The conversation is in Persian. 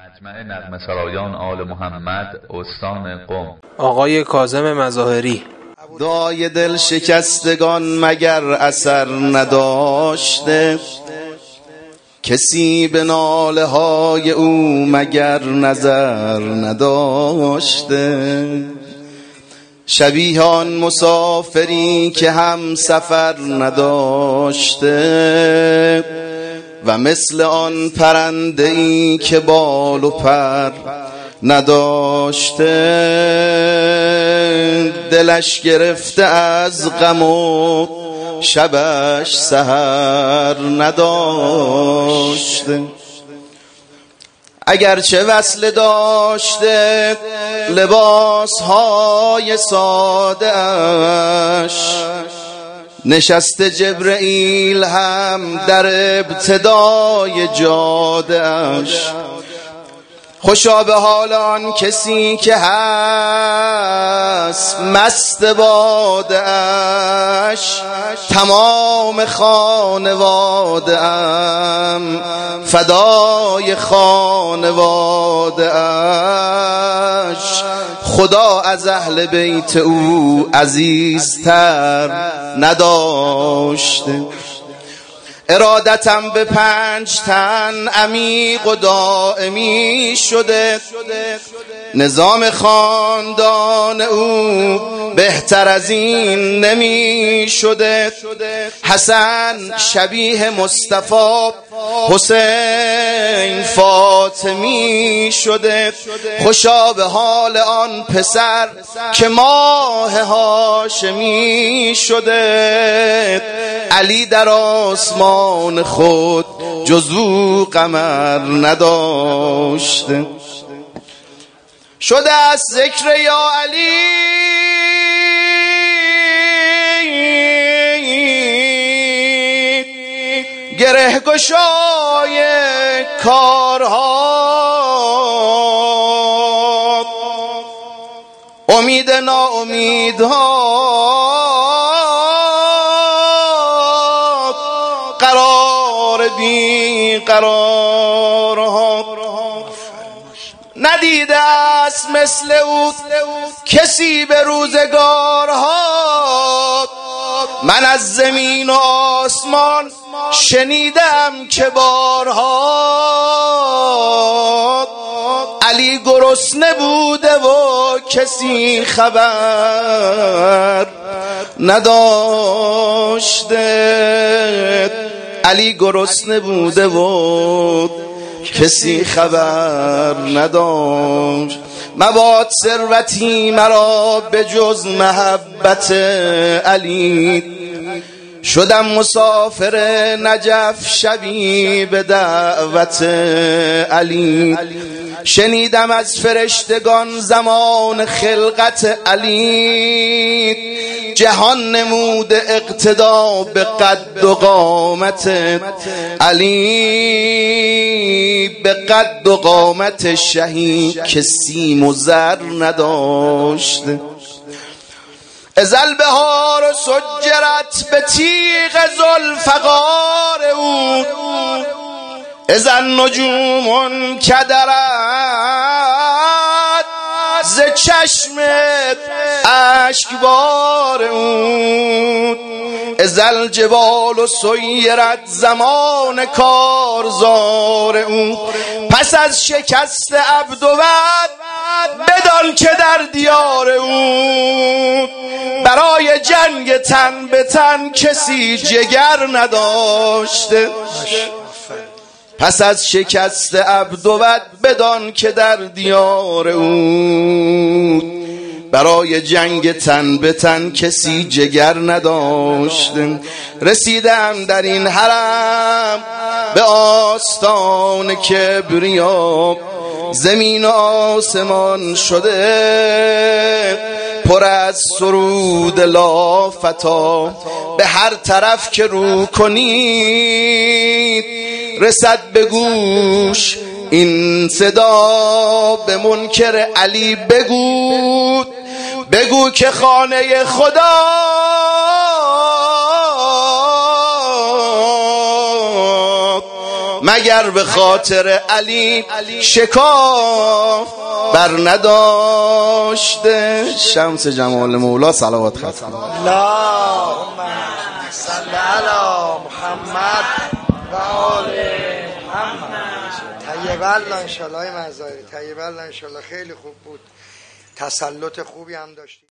مجمع نغمه سرایان آل محمد استان قم. آقای کاظم مظاهری. دای دل شکستگان مگر اثر نداشته، کسی به ناله های او مگر نظر نداشته. شبیه آن مسافری که هم سفر نداشته و مثل آن پرنده ای که بال و پر نداشته. دلش گرفته از غم و شبش سحر نداشته. اگرچه وصل داشته لباس های ساده اش، نشسته جبرئیل هم در ابتدای جاده اش. خوشا به حال آن کسی که هست مست باده اش. تمام خانواده ام فدای خانواده اش. خدا از اهل بیت او عزیزتر نداشته. ارادتم به 5 تن عمیق و دائمی شده، نظام خاندان او بهتر از این نمی شده. حسن شبیه مصطفی، حسین فاطمی شده. خوشا به حال آن پسر که ماه هاشمی شده. علی در آسمان خود جزو قمر نداشته. شده از ذکر یا علی گره گشای کارها. امید ناامیدها قرار بی قرارها. ندیده است مثل او کسی به روزگارها. من از زمین و آسمان شنیدم که بارها علی گرسنه بوده و کسی خبر نداشته. علی گرسنه بوده و کسی خبر نداشت. مباد ثروتی مرا به جز محبت علی. شدم مسافر نجف شبی به دعوت علی. شنیدم از فرشتگان زمان خلقت علی. جهان نمود اقتدا به قد و قامت علی. به قد و قامت شهید که سیم و زر نداشته. ازل بهار و سجرت به تیغ ذوالفقار او. ازل نجوم کدرت ز چشمت اشکبار او. ازل جبال و سیرت زمان کارزار او. پس از شکست عبدوت بدان که در دیار او برای جنگ تن به تن کسی جگر نداشته. پس از شکست عبدوت بدان که در دیار او برای جنگ تن به تن کسی جگر نداشته. رسیدم در این حرم به آستان کبریا. زمین و آسمان شده پر از سرود لافتا. به هر طرف که رو کنید رسد به گوش این صدا. به منکر علی بگو که خانه خدا مگر به خاطر علی شکاف بر نداشته. شمس جمال مولا صلوات ختم. اللهم صل علی محمد و آل محمد. طیب الله ان شاء الله. مزاری طیب الله ان شاء الله. خیلی خوب بود، تسلط خوبی هم داشتی.